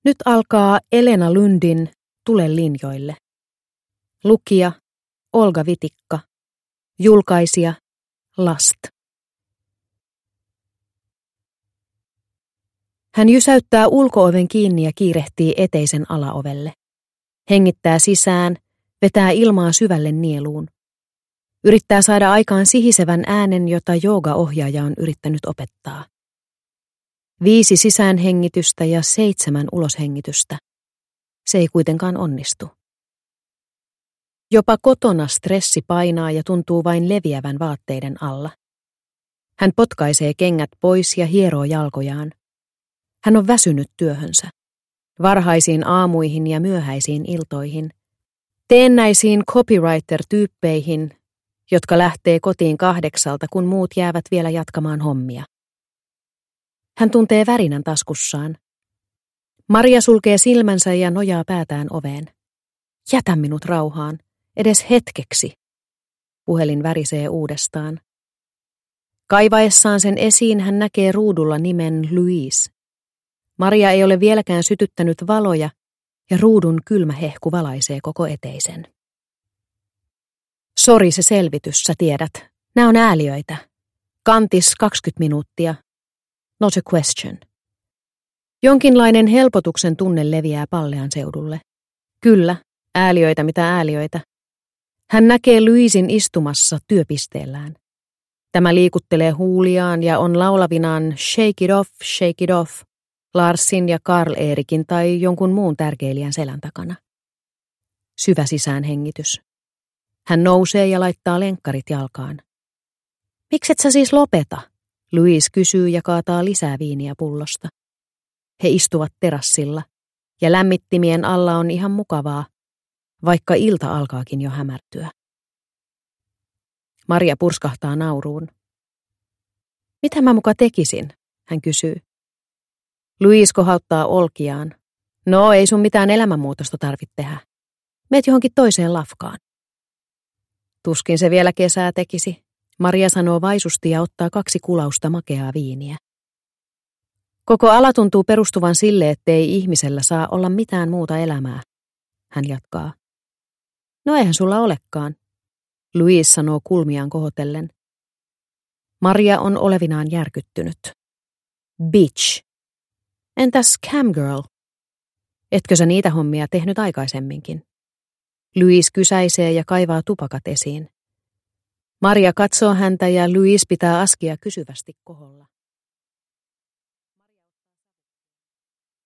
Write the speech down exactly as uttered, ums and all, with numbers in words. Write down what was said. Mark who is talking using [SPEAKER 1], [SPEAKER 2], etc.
[SPEAKER 1] Nyt alkaa Elena Lundin Tule linjoille. Lukija Olga Vitikka. Julkaisija Last. Hän jysäyttää ulko-oven kiinni ja kiirehtii eteisen alaovelle. Hengittää sisään, vetää ilmaa syvälle nieluun. Yrittää saada aikaan sihisevän äänen, jota joogaohjaaja on yrittänyt opettaa. Viisi sisäänhengitystä ja seitsemän uloshengitystä. Se ei kuitenkaan onnistu. Jopa kotona stressi painaa ja tuntuu vain leviävän vaatteiden alla. Hän potkaisee kengät pois ja hieroo jalkojaan. Hän on väsynyt työhönsä. Varhaisiin aamuihin ja myöhäisiin iltoihin. Teennäisiin copywriter-tyyppeihin, jotka lähtee kotiin kahdeksalta, kun muut jäävät vielä jatkamaan hommia. Hän tuntee värinän taskussaan. Maria sulkee silmänsä ja nojaa päätään oveen. Jätä minut rauhaan, edes hetkeksi. Puhelin värisee uudestaan. Kaivaessaan sen esiin hän näkee ruudulla nimen Louise. Maria ei ole vieläkään sytyttänyt valoja ja ruudun kylmä hehku valaisee koko eteisen. Sori se selvitys, sä tiedät. Nää on ääliöitä. Kantis kaksikymmentä minuuttia. Not a question. Jonkinlainen helpotuksen tunne leviää Pallean seudulle. Kyllä, ääliöitä mitä ääliöitä. Hän näkee Louisin istumassa työpisteellään. Tämä liikuttelee huuliaan ja on laulavinaan Shake it off, shake it off, Larsin ja Karl Erikin tai jonkun muun tärkeilijän selän takana. Syvä sisäänhengitys. Hän nousee ja laittaa lenkkarit jalkaan. Mikset sä siis lopeta? Louise kysyy ja kaataa lisää viiniä pullosta. He istuvat terassilla ja lämmittimien alla on ihan mukavaa, vaikka ilta alkaakin jo hämärtyä. Maria purskahtaa nauruun. Mitä mä muka tekisin? Hän kysyy. Louise kohauttaa olkiaan. No, ei sun mitään elämänmuutosta tarvitse tehdä. Meet johonkin toiseen lafkaan. Tuskin se vielä kesää tekisi. Maria sanoo vaisusti ja ottaa kaksi kulausta makeaa viiniä. Koko ala tuntuu perustuvan sille, ettei ihmisellä saa olla mitään muuta elämää. Hän jatkaa. No eihän sulla olekaan. Louise sanoo kulmiaan kohotellen. Maria on olevinaan järkyttynyt. Bitch. Entäs camgirl? Etkö sä niitä hommia tehnyt aikaisemminkin? Louise kysäisee ja kaivaa tupakat esiin. Maria katsoo häntä ja Louise pitää askia kysyvästi koholla.